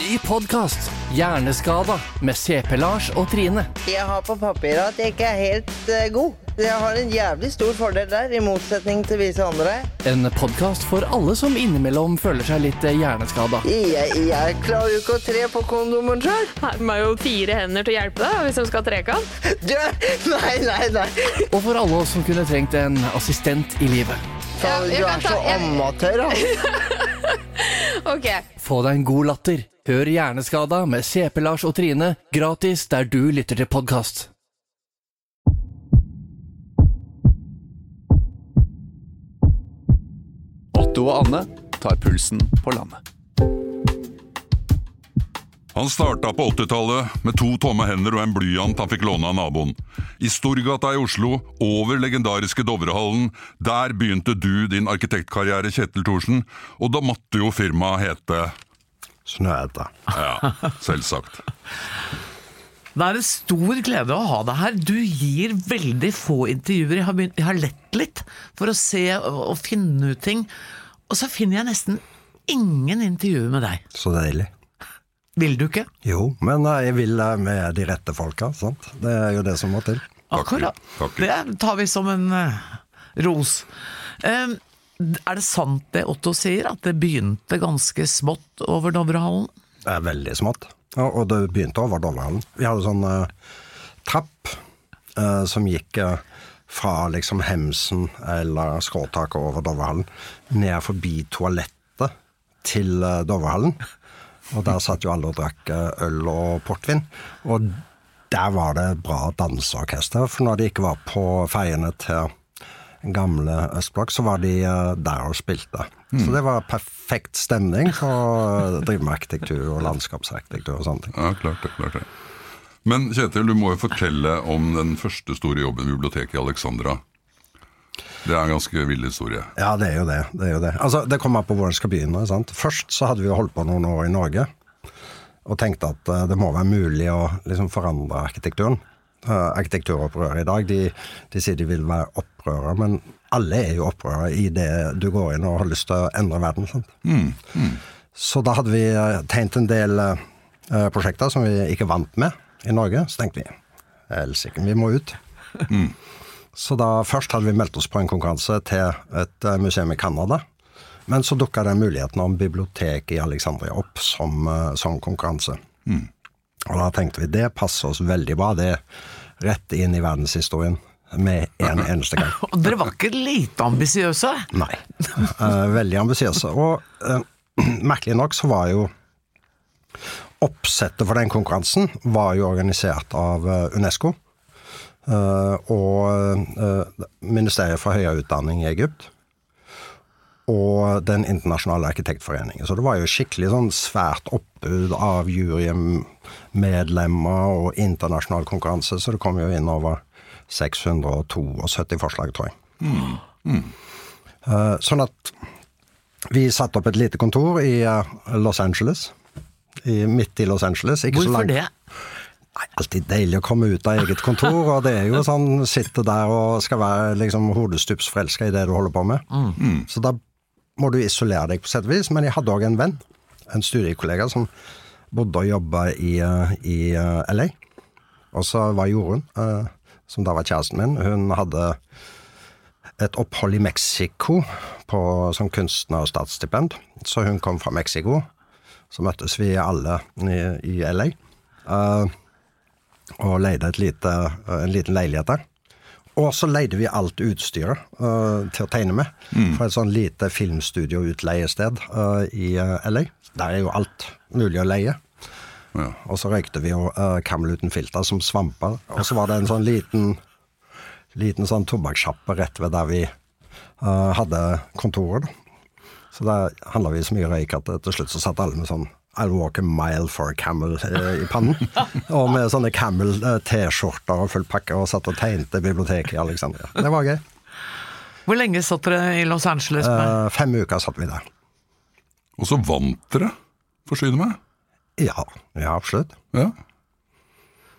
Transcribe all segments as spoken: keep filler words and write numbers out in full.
Ny podcast, Hjerneskada, med C P Lars og Trine. Jeg har på papiret at jeg ikke er helt uh, god. Jeg har en jævlig stor fordel der, i motsetning til visse andre. En podcast for alle som innimellom føler seg litt eh, hjerneskada. Jeg, jeg klarer jo ikke å tre på kondomen selv. De har jo fire hender til å hjelpe deg, hvis de skal treke han. Du, nei, nei, nei. Og for alle oss som kunne trengt en assistent i livet. Faen, Ja, jeg du kan er så ta- jeg- amatør, da. Ok. Få deg en god latter. Hør Hjerneskada med C P Lars og Trine, gratis der du lytter til podcast. Otto og Anne tar pulsen på landet. Han starta på åttitallet med to tomme hender og en blyant han fikk låne av naboen. I Storgata i Oslo, over legendariske Dovrehallen, der begynte du din arkitektkarriere, Kjetil Thorsen, og da måtte jo firmaet hete... Snøhetta. Ja, selvsagt. Det er en stor glede å ha deg her. Du gir veldig få intervjuer. Jeg har, begynt, jeg har lett litt for å se og, og finne ut ting. Og så finner jeg nesten ingen intervjuer med deg. Så deilig. Vil du ikke? Jo, men jeg vil med de rette folka, sant? Det er jo det som må til. Akkurat. Takk. Det tar vi som en uh, ros. Um, er det sant det Otto sier, at det begynte ganske smått over Dovrehallen? Det er veldig smått. Ja, og det begynte over Dovrehallen. Vi hadde sånn uh, trapp uh, som gikk uh, fra liksom Hemsen eller skråtaket over Dovrehallen ned forbi toalettet til uh, Dovrehallen. Og der satt jo alle og drakk uh, øl og portvin. Og der var det bra danseorkester, for når de ikke var på feiene til gamle Østblokk, så var de uh, der og spilte. Mm. Så det var perfekt stemning for å drive med arkitektur og landskapsarkitektur og sånne ting. Ja, klart det, klart det. Men Kjetil, du må jo fortelle om den første store jobben i biblioteket i Alexandra. Det er en ganske vild historie. Ja, det er jo det. Det er jo det. Altså, det kommer på hvor den skal begynne, sant? Først så hadde vi jo holdt på noen år i Norge, og tenkte at uh, det må være mulig å liksom forandre arkitekturen. Uh, arkitekturopprøret i dag, de, de sier de vil være opprører, men alle er jo opprører i det du går inn og har lyst til å endre verden, sant? Mm, mm. Så da hadde vi uh, tegnet en del uh, prosjekter som vi ikke vant med i Norge, så tenkte vi, helsike, vi må ut. Mm. Så da først hadde vi meldt oss på en konkurranse til et uh, museum i Kanada, men så dukket den muligheten om bibliotek i Alexandria opp som, uh, som konkurranse. Mm. Og da tenkte vi, det passer oss veldig bra, det er rett inn i verdenshistorien med en eneste gang. Og dere var ikke lite ambisiøse? Nei, uh, veldig ambisiøse. Og uh, merkelig nok så var jo oppsettet for den konkurransen var jo organisert av uh, UNESCO uh, og uh, Ministeriet for høyere utdanning i Egypt og den internasjonale arkitektforeningen. Så det var jo skikkelig sånn svært oppbud av jurymedlemmer og internasjonal konkurranse, så det kom jo inn over seks hundre syttito forslag, tror jeg. Mm. Mm. Uh, sånn at vi satte opp et lite kontor i uh, Los Angeles, i, midt i Los Angeles. Ikke Hvorfor så langt. det? Nei, alltid deilig å komme ut av eget kontor, og det er jo sånn, sitte der og skal være liksom hodestupsforelsket i det du holder på med. Mm. Mm. Så da må du isolere deg på sett og vis, men jeg hadde også en venn, en studiekollega som bodde og jobbet i, i uh, L A. Og så var Jorunn, uh, som da var kjæresten min, hun hadde et opphold i Mexico på, som kunstner- og statsstipend, så hun kom fra Mexico, så møttes vi alle i, i L A, uh, og leide et lite, uh, en liten leilighet der. Og så leide vi alt utstyret uh, til å tegne med, mm. fra et sånn lite filmstudio-utleiested uh, i uh, L A. Der er jo alt mulig å leie. Ja. Og så røykte vi jo uh, Camel uten filter som svamper. Og så var det en sånn liten, liten sånn tobakkssjappe rett ved der vi uh, hadde kontoret. Så der handlet vi så mye røyk at til slutt så satt alle med sånn I'll walk a mile for a camel eh, i pannen. Og med sånne camel eh, t-skjorter og full pakke og satt og tegnte biblioteket i Alexandria. Det var gøy. Hvor lenge satt dere i Los Angeles? Eh, fem uker satt vi der. Og så vant dere, forsyne meg? Ja, ja, absolutt. Ja.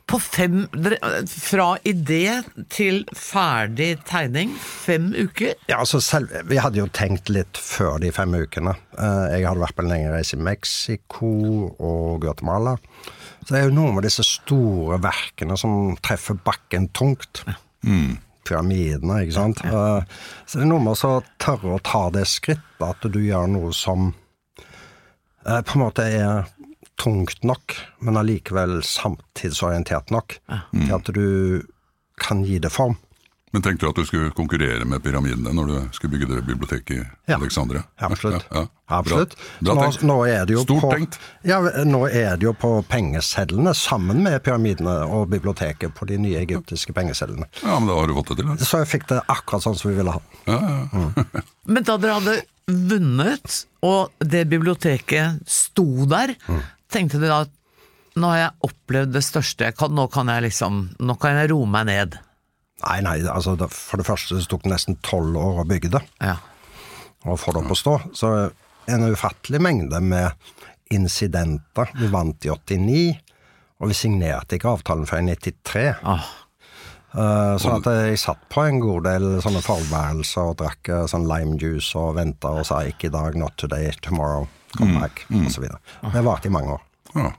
på fem, fra idé til ferdig tegning, fem uker? Ja, altså selv, vi hadde jo tenkt litt før de fem ukene. Jeg hadde vært på en lengre reise i Mexico og Guatemala. Så det er jo noe med disse store verkene som treffer bakken tungt. Mm. Pyramidene, ikke sant? Ja. Så det er noe med å tørre å ta det skrittet, at du gjør noe som på en måte er tungt nok, men allikevel samtidsorientert nok, ja. Til at du kan gi det form. Men tenkte du at du skulle konkurrere med pyramidene når du skulle bygge det biblioteket i ja. Alexandria? Ja, absolutt. Ja, ja. Absolutt. Bra. Bra nå, nå er det jo Stort på, tenkt. Ja, nå er det jo på pengesedlene sammen med pyramidene og biblioteket på de nye egyptiske pengesedlene. Ja, men da har du fått det til. Da. Så jeg fikk det akkurat sånn som vi ville ha. Ja, ja. Mm. Men da dere hadde vunnet, og det biblioteket sto der, mm. tenkte du da at nå har jeg opplevd det største, kan, nå kan jeg liksom, nå kan jeg roe meg ned. Nei, nei, altså for det første så tok det nesten tolv år å bygge det. Ja. Og få det opp å stå. Så en ufattelig mengde med incidenter. Vi vant i åttini, og vi signerte ikke avtalen før i nittitre. Ah. Uh, så at jeg satt på en god del sånne forværelser og drakk uh, sånn lime juice og ventet og sa ikke i dag, not today, tomorrow, come back, mm. og så videre. Det varte i mange år. Ja.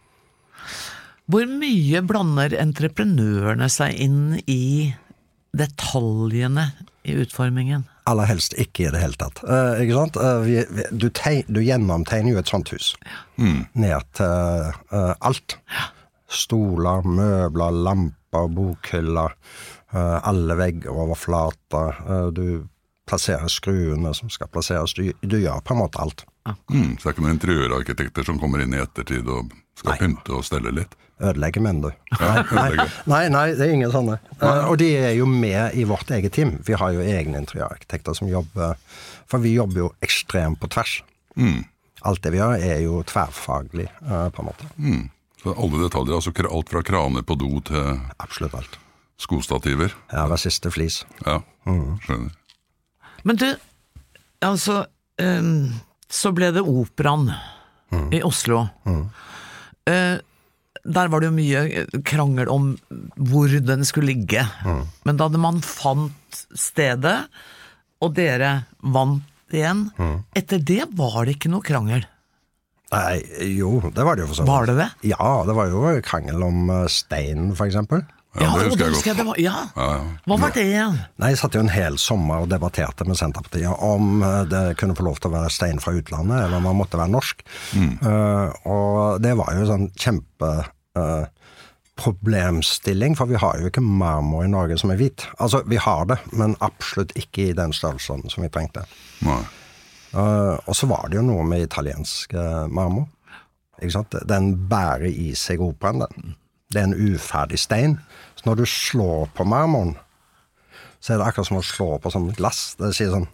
Hvor mye blander entreprenørene seg inn i detaljene i utformingen? Aller helst ikke i det hele tatt. Uh, ikke sant? Uh, vi, vi, du, teg, du gjennomtegner jo et sånt hus. Mm. Ned til uh, alt. Stoler, møbler, lamper, bokhyller, uh, alle veggoverflater. Uh, du plasserer skruene som skal plasseres. Du, du gjør på en måte alt. Mm, så det er ikke noen interiørarkitekter som kommer inn i ettertid og skal nei. Pynte og stelle litt? Ødelegge, mener du? Nei, nei, nei, nei, det er ingen sånne. Uh, og de er jo med i vårt eget team. Vi har jo egne interiørarkitekter som jobber, for vi jobber jo ekstremt på tvers. Mm. Alt det vi gjør er jo tverrfaglig, uh, på en måte. Mm. Så alle detaljer, altså alt fra kraner på do til absolutt alt. Skostativer? Ja, hver siste flis. Ja, mm. skjønner. Men du, altså, um, så ble det Operaen mm. i Oslo. Mm. Uh, der var det jo mye krangel om hvor den skulle ligge. Mm. Men da man fant stedet, og dere vant igjen, mm. etter det var det ikke noe krangel. Nei, jo, det var det jo for så vidt. Var det det? Ja, det var jo krangel om steinen, for eksempel. Ja, det husker jeg godt. Det var, ja. Ja, ja. Hva var det igjen? Nei, jeg satt jo en hel sommer og debatterte med Senterpartiet om det kunne få lov til å være stein fra utlandet, eller om man måtte være norsk. Mm. Uh, og det var jo sånn kjempe uh, problemstilling, for vi har jo ikke marmor i Norge som er hvit. Altså, vi har det, men absolutt ikke i den størrelsen som vi trengte. Nei. Uh, og så var det jo noe med italiensk uh, marmor. Ikke sant? Den bærer i seg operaen, den. Det er en uferdig stein. Så når du slår på marmoren, så er det akkurat som å slå på sånn glass. Det sier sånn.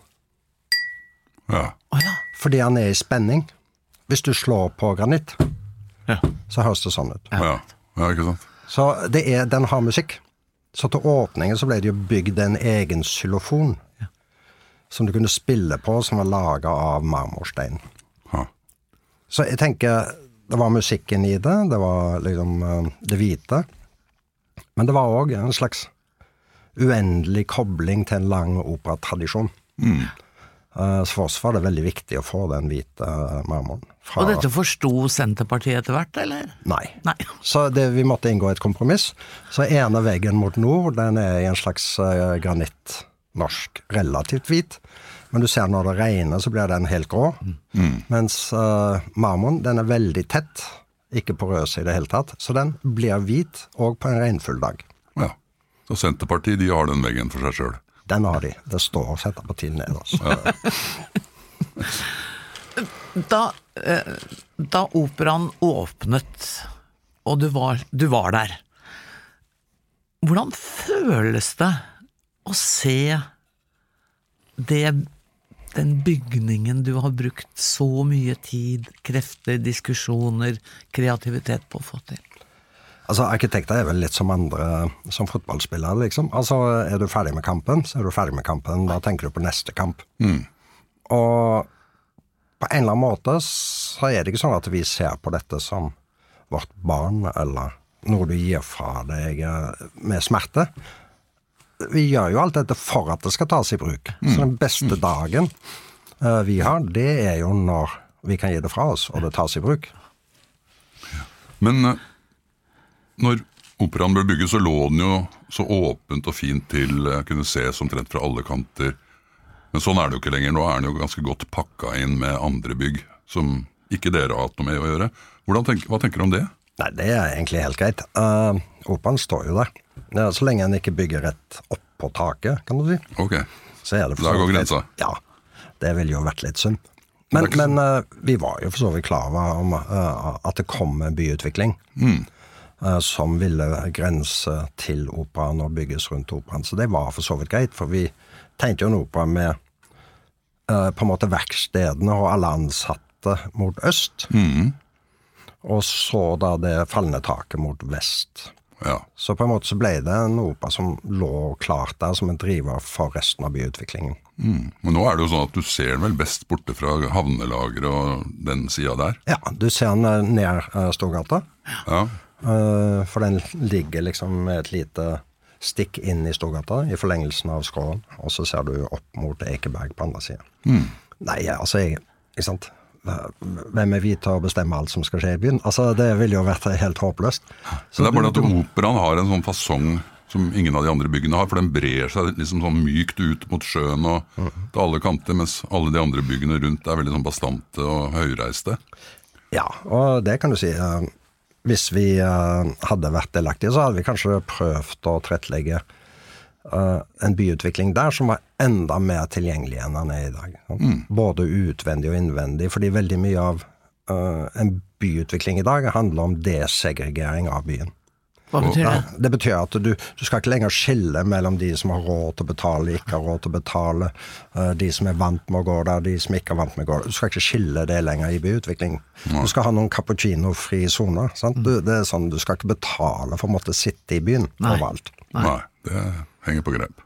Ja. Oh, ja. Fordi han er i spenning. Hvis du slår på granitt, ja. så høres det sånn ut. Ja, ja ikke sant. Så det er, den har musikk. Så til åpningen så ble det jo bygd en egen xylofon, ja. som du kunne spille på, som var laget av marmorstein. Ja. Så jeg tenker, det var musikken i det, det var liksom uh, det hvite, men det var også en slags uendelig kobling til en lang operatradisjon. Mm. Uh, så for oss var det veldig viktig å få den hvite uh, marmoren. Fra... Og dette forstod Senterpartiet etter hvert, eller? Nei. Nei. Så det, vi måtte inngå et kompromiss. Så ene veggen mot nord, den er i en slags uh, granitt, norsk, relativt hvit. Men du ser når det regner, så blir den helt grå. Mm. Mens uh, marmoren, den er veldig tett, ikke porøs i det hele tatt. Så den blir hvit, og på en regnfull dag. Ja, så Senterpartiet, de har den veggen for seg selv. Den har de. Det står Senterpartiet ned, altså. Ja. da, eh, da operaen åpnet, og du var, du var der, hvordan føles det å se det, den bygningen du har brukt så mye tid, krefter, diskusjoner, kreativitet på å få til? Altså, arkitekter er vel litt som andre, som fotballspillere, liksom. Altså, er du ferdig med kampen, så er du ferdig med kampen, da tenker du på neste kamp. Mm. Og på en eller annen måte så er det ikke sånn at vi ser på dette som vårt barn, eller noe du gir fra deg med smerte. Vi gjør jo alt dette for at det skal tas i bruk. Mm. Så den beste dagen uh, vi har, det er jo når vi kan gi det fra oss, og det tas i bruk. Men uh, når operaen ble bygget, så lå den jo så åpent og fint til, uh, kunne ses omtrent fra alle kanter. Men sånn er det jo ikke lenger. Nå er den jo ganske godt pakket inn med andre bygg, som ikke dere har hatt noe med å gjøre. Hvordan tenk, hva tenker du om det? Nei, det er egentlig helt greit. Uh, operaen står jo der. Ja, så lenge en ikke bygger rett opp på taket, kan du si. Ok, så er det for der går grensa. Ja, det ville jo vært litt synd. Men, men uh, vi var jo for så vidt klar om uh, at det kom en byutvikling mm. uh, som ville grense til operaen og bygges rundt operaen. Så det var for så vidt greit, for vi tenkte jo en opera med uh, på en måte verkstedene og alle ansatte mot øst, mm. og så da det fallende taket mot vest. Ja. Så på en måte så ble det en opera som lå klart der som en driver for resten av byutviklingen. Mm. Men nå er det jo sånn at du ser den vel best borte fra havnelager og den siden der? Ja, du ser den ned uh, Storgata, ja. uh, for den ligger liksom med et lite stikk inn i Storgata, i forlengelsen av skråen, og så ser du opp mot Ekeberg på andre siden. Mm. Nei, altså, jeg, ikke sant? Hvem er vi til å bestemme alt som skal skje i byen? Altså, det ville jo vært helt håpløst. Så det er bare at operaen har en sånn fasong som ingen av de andre byggene har, for den brer seg liksom sånn mykt ut mot sjøen og mm. til alle kanter, mens alle de andre byggene rundt er veldig sånn bastante og høyreiste. Ja, og det kan du si. Hvis vi hadde vært delaktige, så hadde vi kanskje prøvd å trettlegge Uh, en byutvikling der som var enda mer tilgjengelig enn den er i dag. Mm. Både utvendig og innvendig, fordi veldig mye av uh, en byutvikling i dag handler om desegregering av byen. Hva betyr det? Ja, det betyr at du, du skal ikke lenger skille mellom de som har råd til å betale, ikke har råd til å betale, uh, de som er vant med å gå der, de som ikke er vant med å gå der. Du skal ikke skille det lenger i byutvikling. Mm. Du skal ha noen cappuccino-fri zoner, sant? Du, det er sånn, du skal ikke betale for å måtte sitte i byen overalt. Nei, Nei det henger på grep.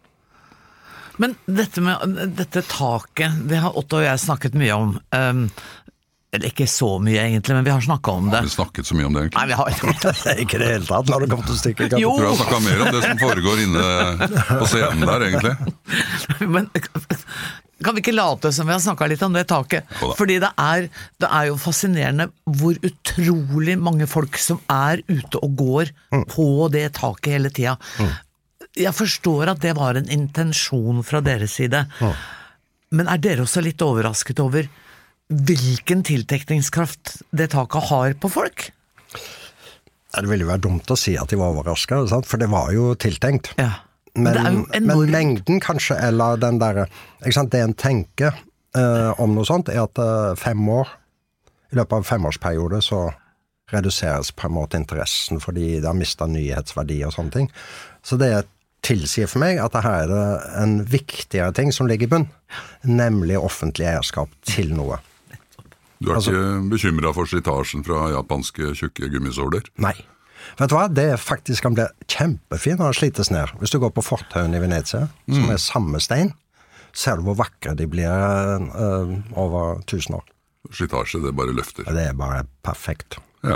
Men dette med dette taket, det har Otto og jeg snakket mye om. Um, eller ikke så mye egentlig, men vi har snakket om det. Har vi snakket så mye om det egentlig? Nei, vi har ikke det hele tatt, når det kommer til stykket. Jo! Jeg tror jeg har snakket mer om det som foregår inne på scenen der egentlig. Men kan vi ikke late som vi har snakket litt om det taket? Fordi det er, det er jo fascinerende hvor utrolig mange folk som er ute og går mm. på det taket hele tiden. Mm. Jeg forstår at det var en intensjon fra deres side, mm. men er dere også litt overrasket over hvilken tiltekningskraft det taket har på folk? Det ville jo være dumt å si at de var overrasket, sant? For det var jo tiltenkt. Ja. Men, men, men mengden kanskje, eller den der, ikke sant, det en tenker uh, om noe sånt, er at uh, fem år, i løpet av en femårsperiode, så reduseres på en måte interessen, fordi det har mistet nyhetsverdi og sånne ting. Så det tilsier for meg at det her er en viktigere ting som ligger i bunn, nemlig offentlig eierskap til noe. Du er altså, ikke bekymret for slitasjen fra japanske tjukke gummisåler? Nei. Vet du hva? Det faktisk kan bli kjempefint når det slites ned. Hvis du går på Fortaugen i Venezia, mm. som er samme stein, ser du hvor vakre de blir uh, over tusen år. Slitasje, det bare løfter. Det er bare perfekt. Ja.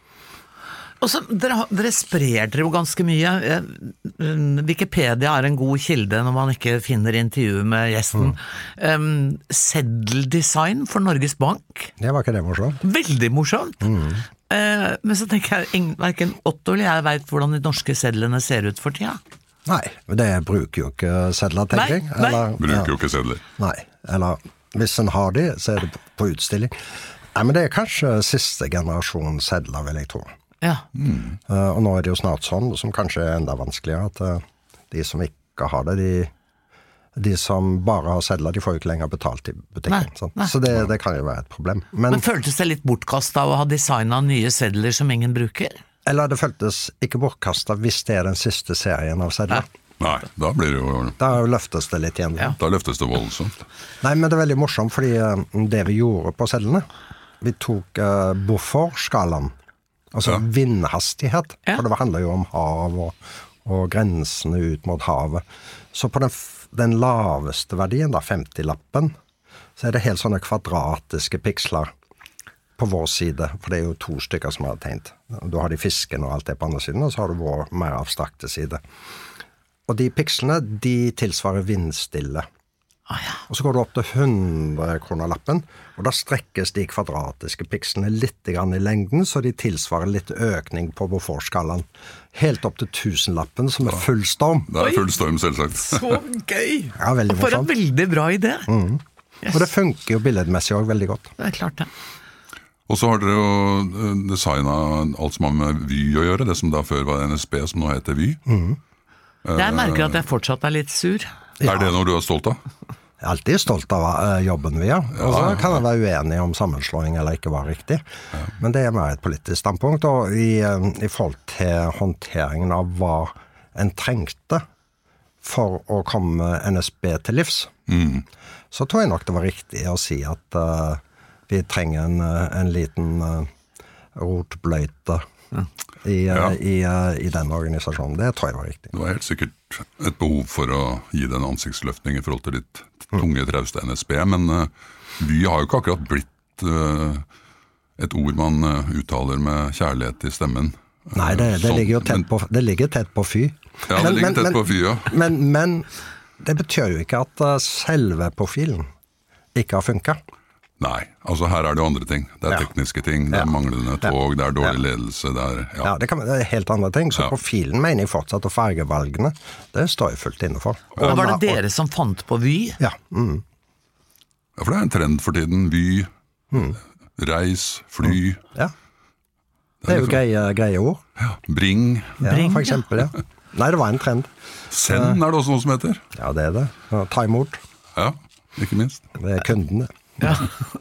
Og så, dere, dere sprer dere jo ganske mye. Wikipedia er en god kilde når man ikke finner intervju med gjesten. Mm. Um, seddeldesign for Norges Bank. Det var ikke det morsomt. Veldig morsomt. Mm. Uh, men så tenker jeg, hverken Otto eller jeg vet hvordan de norske sedlene ser ut for tida. Nei, det bruker jo ikke sedler, tenker jeg. Nei, nei. Eller, bruker ja. jo ikke sedler. Nei, eller hvis en har de, så er det på utstilling. Nei, men det er kanskje siste generasjon sedler, vil jeg tro. Ja. Mm. Uh, og nå er det jo snart sånn, som kanskje er enda vanskeligere, at uh, de som ikke har det, de, de som bare har sedler, de får jo ikke lenger betalt i butikken. Nei, nei. Så det, det kan jo være et problem. Men, Men føltes det litt bortkastet av å ha designet nye sedler som ingen bruker? Eller det føltes ikke bortkastet hvis det er den siste serien av sedler. Nei, da blir det jo... Da løftes det litt igjen. Ja. Da løftes det voldsomt. Nei, men det er veldig morsomt, fordi uh, det vi gjorde på sedlene, vi tok uh, Beaufort-skalaen, altså ja. vindhastighet, ja. for det handler jo om hav og, og grensene ut mot havet. Så på den, den laveste verdien, da, femti-lappen, så er det helt sånne kvadratiske piksler. på vår side, for det er jo to stykker som har tegnet. Du har de fisken og alt det på andre siden, og så har du vår mer abstrakte side. Og de pikslene, de tilsvarer vindstille. Ah, ja. Og så går du opp til hundre kroner lappen, og da strekkes de kvadratiske pikslene litt grann i lengden, så de tilsvarer litt økning på Beaufort-skalaen. Helt opp til tusen-lappen, som er full storm. Det er full storm, selvsagt. Så gøy! Ja, veldig For en morsomt. veldig bra idé. Mm. Yes. Og det funker jo billedmessig også veldig godt. Det er klart det. Og så har dere jo designet alt som har med Vy å gjøre, det som da før var N S B, som nå heter Vy. Mm. Jeg merker at jeg fortsatt er litt sur. Ja. Er det noe du er stolt av? Jeg er alltid stolt av uh, jobben vi har. Og så kan jeg være uenig om sammenslåing eller ikke var riktig. Ja. Men det er mer et politisk standpunkt, og i, uh, i forhold til håndteringen av hva en trengte for å komme N S B til livs, mm. så tror jeg nok det var riktig å si at uh, vi trenger en, en liten uh, rotbløyte ja. I, ja. i, uh, i den organisasjonen. Det tror jeg var riktig. Det var helt sikkert et behov for å gi den ansiktsløftning i forhold til ditt tunge trauste N S B, men uh, Vy har jo ikke akkurat blitt uh, et ord man uh, uttaler med kjærlighet i stemmen. Nei, det, det, ligger jo tett på, det ligger tett på Fy. Ja, det ligger men, tett men, på Fy, ja. Men, men det betyr jo ikke at uh, selve profilen ikke har funket. Nei, altså her er det jo andre ting. Det er ja. tekniske ting, det er ja. manglende tog, det er dårlig ja. ledelse, det er... Ja, ja det, kan, det er helt andre ting, så ja. profilen mener jeg fortsatt, og fargevalgene, det står jeg fullt inne for. Og, og var det dere og, som fant på Vy? Ja. Mm. Ja, for det er en trend for tiden. Vy, mm. reis, fly. Mm. Ja. Det er jo greie, greie ord. Ja. Bring. Ja, Bring, for eksempel, ja. Nei, det var en trend. Send er det også noe som heter. Ja, det er det. Ta imot. Ja, ikke minst. Det er kundene. Ja.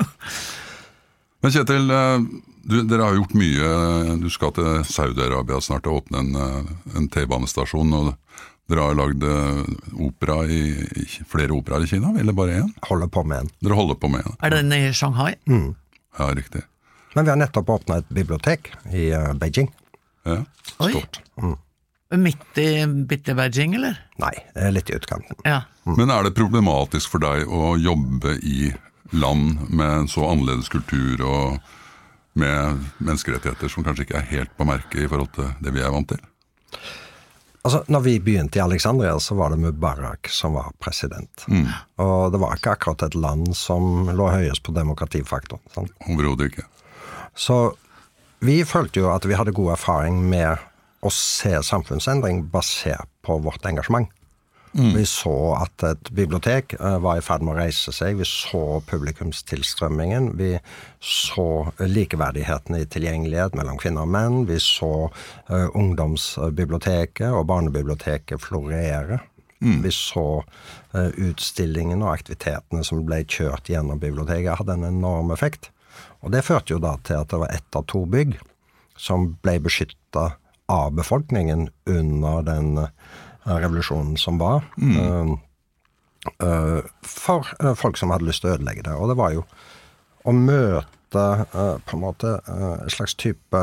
Men Kjetil, du, dere har gjort mye. Du skal til Saudi-Arabia snart og åpne en, en T-banestasjon, og dere har lagd opera i, i flere operaer i Kina, eller bare en? Holder på med en. Dere holder på med en. Er den i Shanghai? Mm. Ja, riktig. Men vi har nettopp åpnet et bibliotek i uh, Beijing. Ja. Stort. Mm. Midt i bitte Beijing, eller? Nei, det er litt i utkanten. Ja. Mm. Men er det problematisk for deg å jobbe i land med en så annerledes kultur og med menneskerettigheter som kanskje ikke er helt på merket i forhold til det vi er vant til? Altså, når vi begynte i Alexandria, så var det Mubarak som var president. Mm. Og det var ikke akkurat et land som lå høyest på demokratifaktoren. Sant? Overhodet ikke. Så vi følte jo at vi hadde god erfaring med å se samfunnsendring basert på vårt engasjement. Mm. Vi så at et bibliotek uh, var i ferd med å reise seg, vi så publikumstilstrømmingen, vi så likeverdigheten i tilgjengelighet mellom kvinner og menn, vi så uh, ungdomsbiblioteket og barnebiblioteket florere, mm. vi så uh, utstillingen og aktivitetene som ble kjørt gjennom biblioteket, hadde en enorm effekt. Og det førte jo da til at det var ett av to bygg som ble beskyttet av befolkningen under den revolusjonen som var, mm. uh, uh, for uh, folk som hadde lyst til å ødelegge det. Og det var jo å møte uh, på en måte uh, en slags type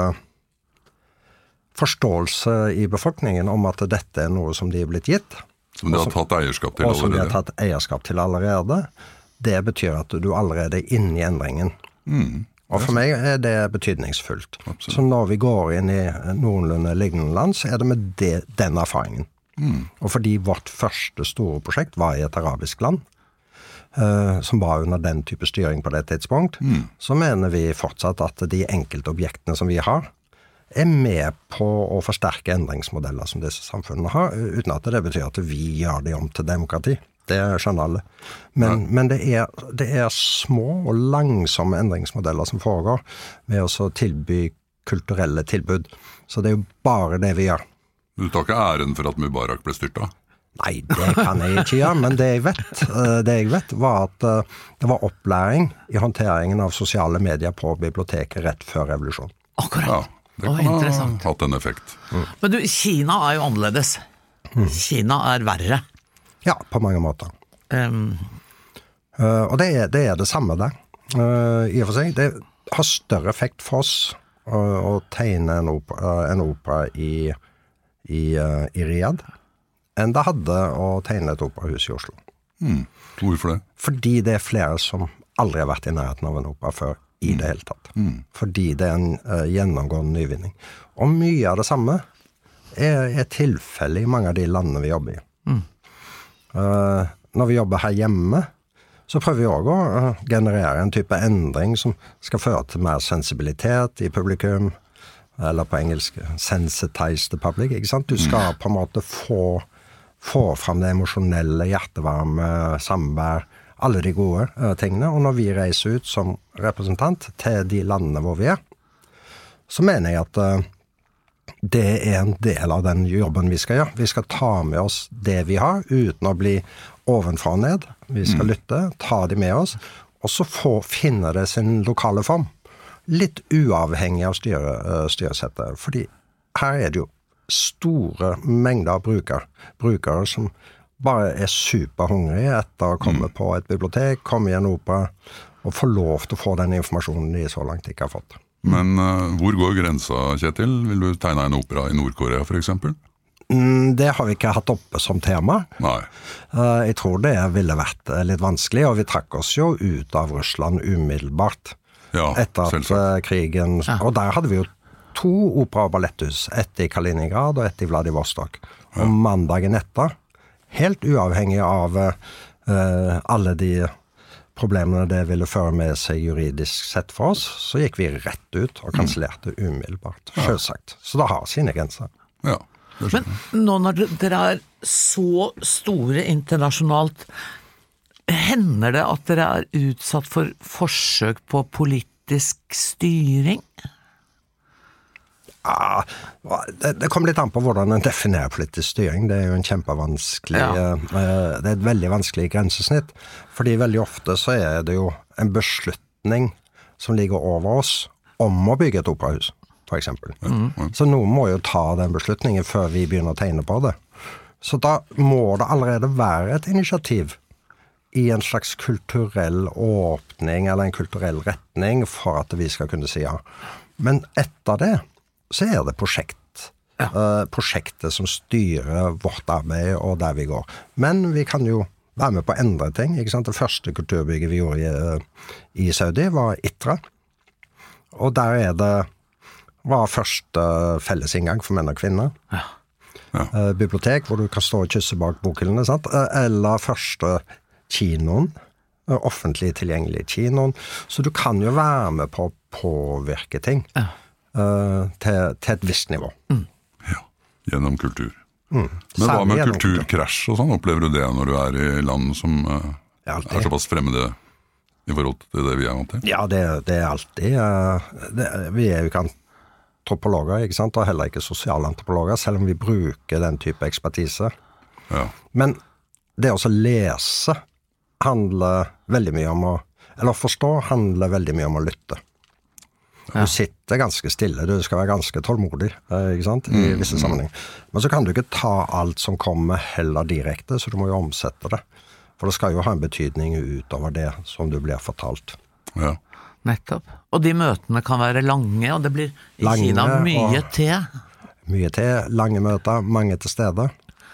forståelse i befolkningen om at dette er noe som de er blitt gitt. Som de har tatt eierskap til allerede. Og som de har tatt eierskap til allerede. Det betyr at du allerede er inne i endringen. Mm. Og for meg er det betydningsfullt. Absolutt. Så når vi går inn i noenlunde lignende land, så er det med det, den erfaringen. Mm. Og fordi vårt første store prosjekt var i et arabisk land, uh, som var under den type styring på det tidspunkt, mm. så mener vi fortsatt at de enkelte objektene som vi har, er med på å forsterke endringsmodeller som disse samfunnene har, uten at det betyr at vi gjør det om til demokrati. Det skjønner alle. Men, ja. men det, er, det er små og langsomme endringsmodeller som foregår med å tilby kulturelle tilbud. Så det er jo bare det vi gjør. Du tar ikke æren for at Mubarak ble styrtet? Nei, det kan jeg ikke gjøre, men det jeg vet, det jeg vet var at det var opplæring i håndteringen av sosiale medier på biblioteket rett før revolusjonen. Akkurat. Ja, det kan Åh, ha hatt en effekt. Mm. Men du, Kina er jo annerledes. Mm. Kina er verre. Ja, på mange måter. Um. Uh, og det er, det er det samme der. Uh, I og for seg, det har større effekt for oss uh, å tegne en opera, en opera i I, uh, i Riyadh, enn det hadde å tegne et operahus i Oslo. Mm. Hvorfor det? Fordi det er flere som aldri har vært i nærheten av en opera før, i det hele tatt. Mm. Fordi det er en uh, gjennomgående nyvinning. Og mye av det samme er, er tilfelle i mange av de landene vi jobber i. Mm. Uh, når vi jobber her hjemme, så prøver vi også å uh, generere en type endring som skal føre til mer sensibilitet i publikum, eller på engelsk, sensitize the public, ikke sant? Du skal på en måte få, få fram det emosjonelle, hjertevarme, samvær, alle de gode uh, tingene, og når vi reiser ut som representant til de landene hvor vi er, så mener jeg at uh, det er en del av den jobben vi skal gjøre. Vi skal ta med oss det vi har, uten å bli ovenfra og ned. Vi skal mm. lytte, ta det med oss, og så få finne det sin lokale form. Litt uavhengig av styre, uh, styresettet, fordi her er det jo store mengder av brukere, brukere som bare er superhungrige etter å komme mm. på et bibliotek, komme i en opera, og få lov til å få den informasjonen de så langt ikke har fått. Men uh, hvor går grensa, Kjetil? Vil du tegne en opera i Nord-Korea, for eksempel? Mm, det har vi ikke hatt oppe som tema. Nei. Uh, jeg tror det ville vært litt vanskelig, og vi trakk oss jo ut av Russland umiddelbart. Ja, etter at uh, krigen, ja. Og der hadde vi jo to opera- og balletthus, ett i Kaliningrad og ett i Vladivostok. Ja. Og mandagen etter, helt uavhengig av uh, alle de problemene det ville føre med seg juridisk sett for oss, så gikk vi rett ut og kansellerte umiddelbart, ja. Selvsagt. Så det har sine grenser. Ja. Men nå når dere er så store internasjonalt, hender det at dere er utsatt for forsøk på politisk styring? Ja, det, det kommer litt an på hvordan en definerer politisk styring. Det er jo en kjempevanskelig, ja. uh, det er et veldig vanskelig grensesnitt, fordi veldig ofte så er det jo en beslutning som ligger over oss om å bygge et operahus, for eksempel. Mm. Så noen må jo ta den beslutningen før vi begynner å tegne på det. Så da må det allerede være et initiativ i en slags kulturell åpning eller en kulturell retning for at vi skal kunne si ja. Men etter det så er det prosjekt. Ja. Uh, prosjektet som styrer vårt arbeid og der vi går. Men vi kan jo være med på å endre ting. Ikke sant? Det første kulturbygget vi gjorde i, uh, i Saudi var ITRA. Og der er det var første felles inngang for menn og kvinner. Ja. Ja. Uh, bibliotek hvor du kan stå og kysse bak bokhyllene, sant? Uh, eller første kinoen, uh, offentlig tilgjengelig kinoen. Så du kan jo være med på å påvirke ting ja. uh, til, til et visst nivå. Mm. Ja, gjennom kultur. Mm. Men hva med kulturkrasj og sånn? Opplever du det når du er i land som uh, er såpass fremmede i forhold til det vi er vant til? Ja, det, det er alltid. Uh, det, vi er jo ikke antropologer, ikke sant? Og heller ikke sosialantropologer, selv om vi bruker den type ekspertise. Ja. Men det å lese handler veldig mye om å, eller å forstå handler veldig mye om å lytte. Ja. Du sitter ganske stille, du skal være ganske tålmodig, ikke sant, i mm, visse sammenheng. Men så kan du ikke ta alt som kommer heller direkte, så du må jo omsette det. For det skal jo ha en betydning utover det som du blir fortalt. Ja. Nettopp. Og de møtene kan være lange, og det blir i lange, Kina mye te. Mye te, lange møter, mange til stede.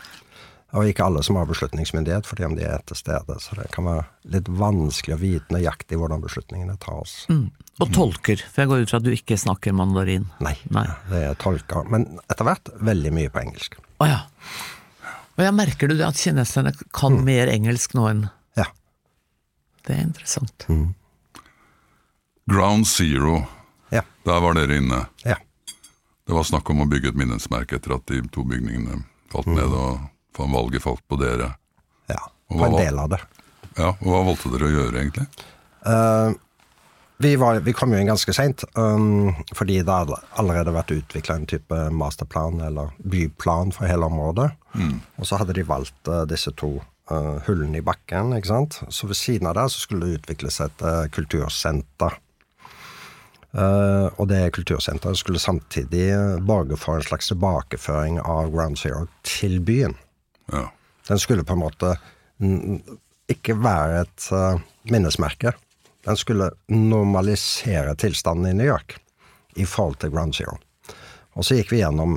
Og ikke alle som har beslutningsmyndighet, fordi om de er til stede. Så det kan være litt vanskelig å vite nøyaktig hvordan beslutningene tas. Mm. Og tolker, for jeg går ut fra at du ikke snakker mandarin. Nei, Nei. Det er tolker. Men etter hvert veldig mye på engelsk. Åja. Og jeg merker du det at kineserne kan mm. mer engelsk nå enn... Ja. Det er interessant. Mm. Ground Zero, ja. Der var dere inne. Ja. Det var snakk om å bygge et minnesmerke etter at de to bygningene falt mm. ned, og for valget falt på dere. Ja, på en del av det. Ja, og hva valgte dere å gjøre egentlig? Uh, vi, var, vi kom jo inn ganske sent, um, fordi det hadde allerede vært utviklet en type masterplan eller byplan for hele området. Mm. Og så hadde de valgt uh, disse to uh, hullene i bakken, ikke sant? Så ved siden av det så skulle det utvikles et uh, kultursenter. Uh, og det kultursenteret skulle samtidig borge for en slags tilbakeføring av Ground Zero til byen. Ja. Den skulle på en måte ikke være et uh, minnesmerke. Den skulle normalisere tilstanden i New York i forhold til Ground Zero. Og så gikk vi gjennom,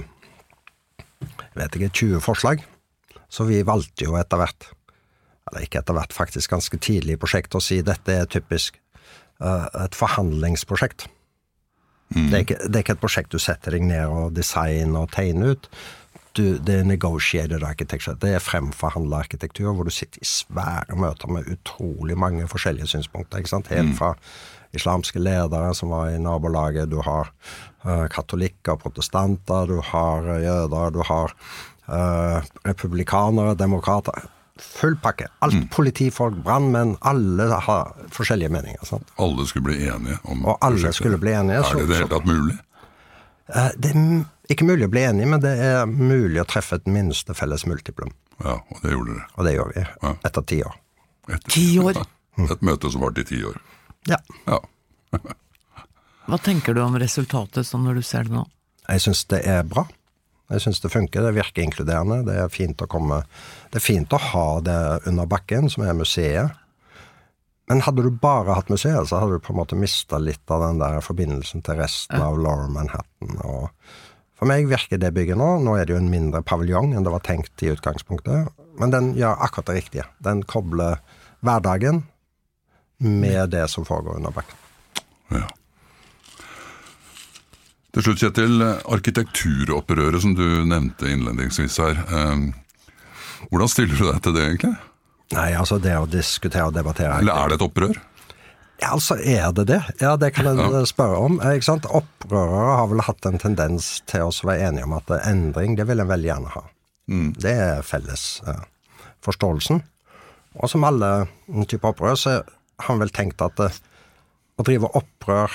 jeg vet ikke, tjue forslag. Så vi valgte jo etter hvert, eller ikke etter hvert, faktisk ganske tidlig i prosjektet å si dette er typisk uh, et forhandlingsprosjekt. Mm. Det, er ikke, det er ikke et prosjekt du setter deg ned og designer og tegner ut. Du, det er negotiated architecture. Det er fremforhandlet arkitektur, hvor du sitter i svære møter med utrolig mange forskjellige synspunkter, ikke sant? Helt fra islamske ledere som var i nabolaget, du har uh, katolikker, protestanter, du har uh, jøder, du har uh, republikanere, demokrater, full pakke. Alt mm. politifolk, brandmenn, alle har forskjellige meninger, sant? Alle skulle bli enige om Og alle prosjektet. skulle bli enige. Er det det helt tatt mulig? Uh, det er ikke mulig å bli enige, men det er mulig å treffe et minste felles multiplum. Ja, og det gjorde dere. Og det gjør vi, ja. Etter ti år. Etter, Ti år? Ja, et møte som var til ti år. Ja. Ja. Hva tenker du om resultatet sånn når du ser det nå? Jeg synes det er bra. Jeg synes det funker, det virker inkluderende, det er fint å komme, det er fint å ha det under bakken, som er museet. Men hadde du bare hatt museet, så hadde du på en måte mistet litt av den der forbindelsen til resten ja. Av Lower Manhattan. Og for meg virker det bygget nå, nå er det jo en mindre paviljong enn det var tenkt i utgangspunktet, men den gjør akkurat det riktige. Den kobler hverdagen med det som foregår under bakken. Ja. Til slutt, Kjetil, arkitekturopprøret som du nevnte innledningsvis her. Eh, hvordan stiller du deg til det egentlig? Nei, altså det å diskutere og debattere... Eller er det et opprør? Ja, altså er det det? Ja, det kan jeg ja. spørre om. Ikke sant? Opprørere har vel hatt en tendens til oss å være enige om at endring, det vil en veldig gjerne ha. Mm. Det er felles eh, forståelsen. Og som alle typer opprør, så har han vel tenkt at uh, å drive opprør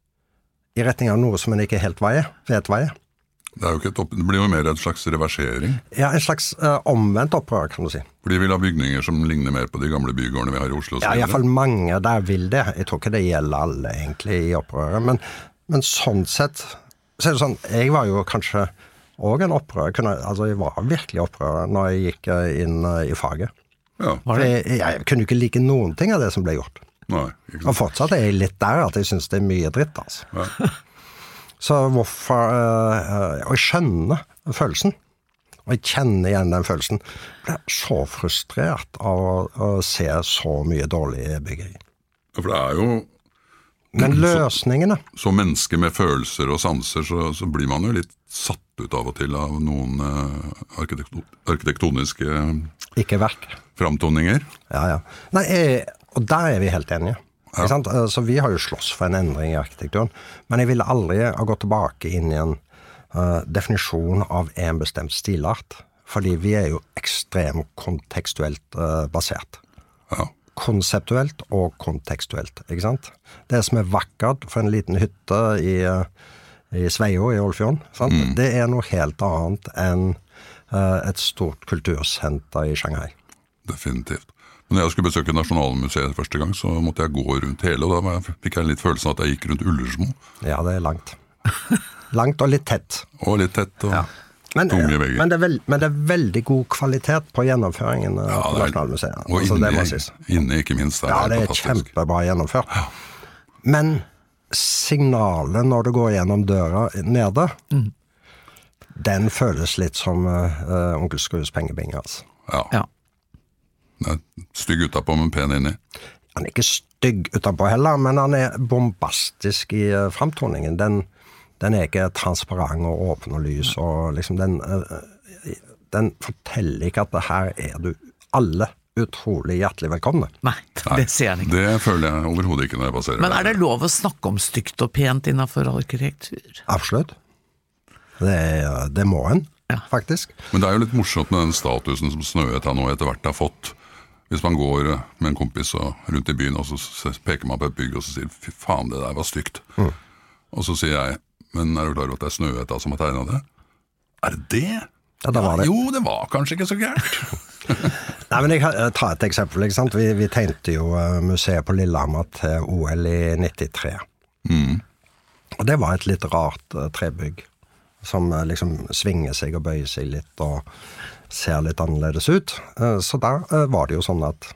i retning av noe som en ikke helt veier, vet veier. Det, er jo ikke et opp... det blir jo mer en slags reversering. Ja, en slags uh, omvendt opprør, kan du si. For de vil ha bygninger som ligner mer på de gamle bygårdene vi har i Oslo. Ja, i hvert fall mange der vil det. Jeg tror ikke det gjelder alle egentlig i opprøret. Men, men sånn sett, så er det sånn, jeg var jo kanskje også en opprør. Jeg, kunne, altså, jeg var virkelig opprør når jeg gikk inn uh, i faget. Ja. Jeg, jeg kunne jo ikke like noen ting av det som ble gjort. Nei, ikke sant. Og fortsatt er jeg litt der at jeg synes det er mye dritt, altså. Ja. Så hvorfor uh, og jeg skjønner følelsen, og jeg kjenner igjen den følelsen. Jeg ble så frustrert av å, å se så mye dårlig bygging. Ja, for det er jo... Men løsningene... Så, så mennesker med følelser og sanser, så, så blir man jo litt satt ut av og til av noen uh, arkitekto, arkitektoniske... Ikke verk. Framtoninger. Ja, ja. Nei, jeg, og der er vi helt enige. Ja. Ikke sant? Så vi har jo slåss for en endring i arkitekturen, men jeg ville aldri ha gått tilbake inn i en uh, definisjon av en bestemt stilart, fordi vi er jo ekstremt kontekstuelt uh, basert. Ja. Konseptuelt og kontekstuelt, ikke sant? Det som er vakkert for en liten hytte i, i Sveio i Ålfjorden, sant? Mm. Det er noe helt annet enn uh, et stort kultursenter i Shanghai. Definitivt. Men når jeg skulle besøke Nasjonalmuseet første gang, så måtte jeg gå rundt hele, og da fikk jeg litt følelsen at jeg gikk rundt Ullersmo. Ja, det er langt. Langt og litt tett. Og litt tett, og ja. Men, tunge vegger. Men det, er veld, men det er veldig god kvalitet på gjennomføringen ja, på Nasjonalmuseet. Og altså, inne, det må sies. inne ikke minst. Ja, det er kjempebra gjennomført. Ja. Men signalet når du går gjennom døra nede, mm. den føles litt som uh, Onkel Skrus pengebinge, altså. Ja. Ja. Det er stygg utenpå, men pen inni. Han er ikke stygg utenpå heller, men han er bombastisk i uh, framtoningen. Den, den er ikke transparent og åpen og lys, og liksom den, uh, den forteller ikke at det her er du alle utrolig hjertelig velkomne. Nei, det ser jeg ikke. Det føler jeg overhodet ikke når jeg passerer. Men er det lov å snakke om stygt og pent innenfor arkitektur? Absolutt. Det, det må en, ja. Faktisk. Men det er jo litt morsomt med den statusen som Snøhetta nå etter hvert har fått. Hvis man går med en kompis og rundt i byen, og så peker man på et bygg, og så sier, fy faen, det der var stygt. Mm. Og så sier jeg, men er du klar over at det er Snøhetta som har tegnet det? Er det det? Ja, det var det. Ja, jo, det var kanskje ikke så gærent. Nei, men jeg tar et eksempel, ikke sant? Vi, vi tegnte jo museet på Lillehammer til O L i nittitre. Mm. Og det var et litt rart uh, trebygg, som uh, liksom svinger seg og bøyer seg litt, og ser litt annerledes ut. Uh, så da uh, var det jo sånn at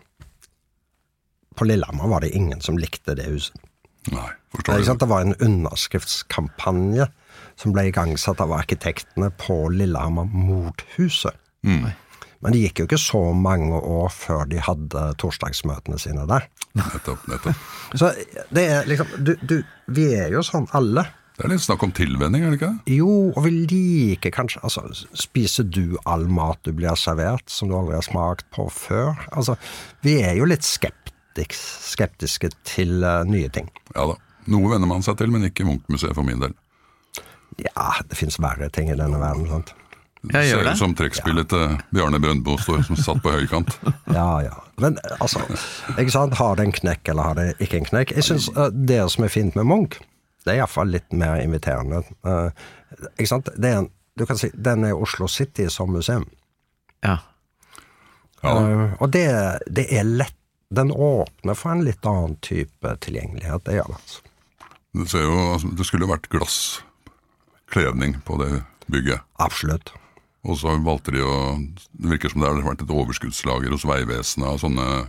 på Lillehammer var det ingen som likte det huset. Nei, forstår du. Det, det var en underskriftskampanje som ble igangsatt av arkitektene på Lillehammer mot huset. Mm. Men det gikk jo ikke så mange år før de hadde torsdagsmøtene sine der. Nettopp, nettopp. Så det er liksom, du, du, vi er jo sånn alle. Det er litt snakk om tilvenning, er det ikke det? Jo, og vi liker kanskje, altså, spiser du all mat du blir servert, som du aldri har smakt på før? Altså, vi er jo litt skeptisk, skeptiske til uh, nye ting. Ja da, noe venner man seg til, men ikke Munch-museet for min del. Ja, det finnes verre ting i denne verden, sant? Det ser ut som trekkspillet til Bjarne Brøndbo står som satt på høykant. Ja, ja. Men altså, ikke sant, har det en knekk eller har det ikke en knekk? Jeg synes uh, det som er fint med Munch, det er i hvert fall litt mer inviterende. Uh, ikke sant? Det er en, du kan si, den er Oslo City som museum. Ja. Ja. Uh, og det, det er lett, den åpner for en litt annen type tilgjengelighet, det gjør det. Altså. Det ser jo, altså, det skulle vært glasskledning på det bygget. Absolutt. Og så valgte de å, det virker som det har vært et overskuddslager hos Veivesenet av sånne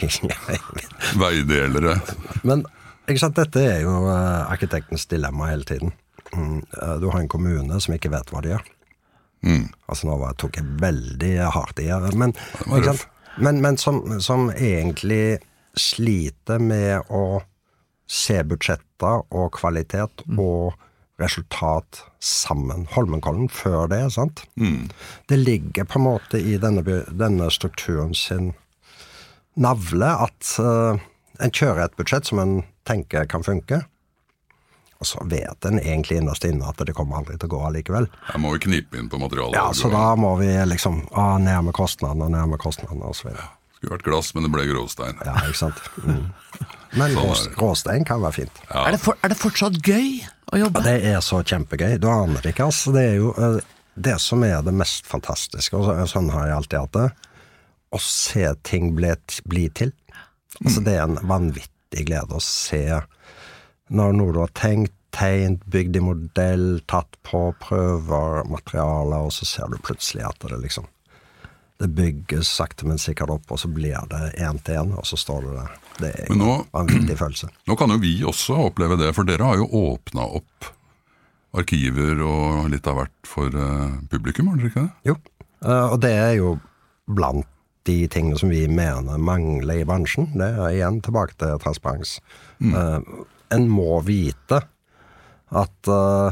veidelere. Men ikke sant, dette er jo uh, arkitektens dilemma hele tiden. Mm, uh, du har en kommune som ikke vet hva de gjør. Mm. Altså nå var, tok jeg veldig hardt i her, men, var ikke sant? men, men som, som egentlig sliter med å se budsjetter og kvalitet mm. og resultat sammen. Holmenkollen før det, sant? Mm. Det ligger på en måte i denne, denne strukturen sin navle at uh, en kjører et budsjett som en tenker kan funke, og så vet en egentlig innerst inne at det kommer aldri til å gå allikevel. Her må vi knipe inn på materialet. Ja, så da må vi liksom ah, ned med kostnadene, ned med kostnadene og så videre. Skulle vært glass, men det ble gråstein. Ja, ikke sant? Mm. Men Sånn rås, råstein kan være fint. Ja. Er, det for, er det fortsatt gøy å jobbe? Ja, det er så kjempegøy. Du aner det ikke, altså. Det er jo uh, det som er det mest fantastiske, og så, sånn har jeg alltid hatt det, å se ting bli, bli til. Altså, det er en vanvittig glede å se når noe du har tenkt, tegnet, bygd i modell, tatt på prøver, materialer, og så ser du plutselig at det liksom det bygges sakte, men sikkert opp, og så blir det en til en, og så står det der. Det er Men nå, en vanvittig følelse. Nå kan jo vi også oppleve det, for dere har jo åpnet opp arkiver og litt av hvert for uh, publikum, har dere ikke det? Jo, uh, og det er jo blant de tingene som vi mener mangler i bransjen. Det er igjen tilbake til transparens. Mm. Uh, en må vite at uh,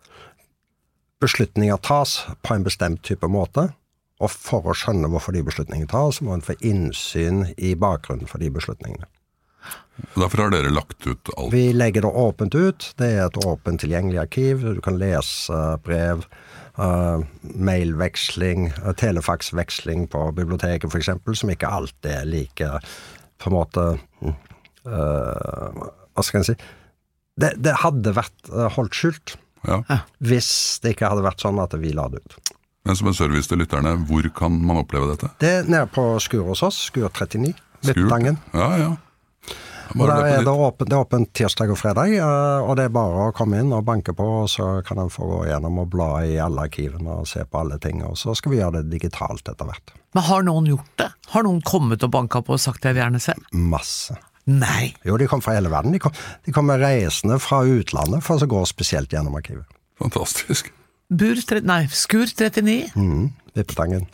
beslutninger tas på en bestemt type måte, og for å skjønne hvorfor de beslutningene tas, så må en få innsyn i bakgrunnen for de beslutningene. Derfor har dere lagt ut alt. Vi legger det åpent ut. Det er et åpent tilgjengelig arkiv. Du kan lese brev, uh, mailveksling, uh, telefaxveksling på biblioteket for eksempel, som ikke alltid er like på en måte uh, hva skal jeg si? Det, det hadde vært uh, holdt skjult ja. hvis det ikke hadde vært sånn at vi la det ut. Men som en service til lytterne, hvor kan man oppleve dette? Det er nede på Skur hos oss, Skur trettini, Vippetangen. Ja, ja. Og der er det åpent, det er åpent tirsdag og fredag, og det er bare å komme inn og banke på, og så kan en få gå gjennom og bla i alle arkivene og se på alle ting, og så skal vi gjøre det digitalt etter hvert. Men har noen gjort det? Har noen kommet og banket på og sagt jeg vil gjerne se? Masse. Nei. Jo, de kom fra hele verden. De kom, de kom med reisende fra utlandet for å gå spesielt gjennom arkivet. Fantastisk. Bur, nei, Skur trettini. Mm, Vippetangen.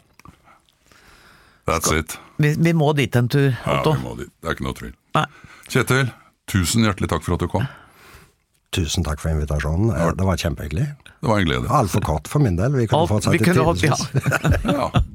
That's it. Vi, vi må dit en tur, Otto. Ja, vi må dit. Det er ikke noe tvil. Nei. Kjetil, tusen hjertelig takk for at du kom. Tusen takk for invitasjonen. Det var kjempehyggelig. Det var en glede. Alt for kort for min del. Vi kunne Alt, fortsatt vi kunne i timevis. holdt, ja. Ja.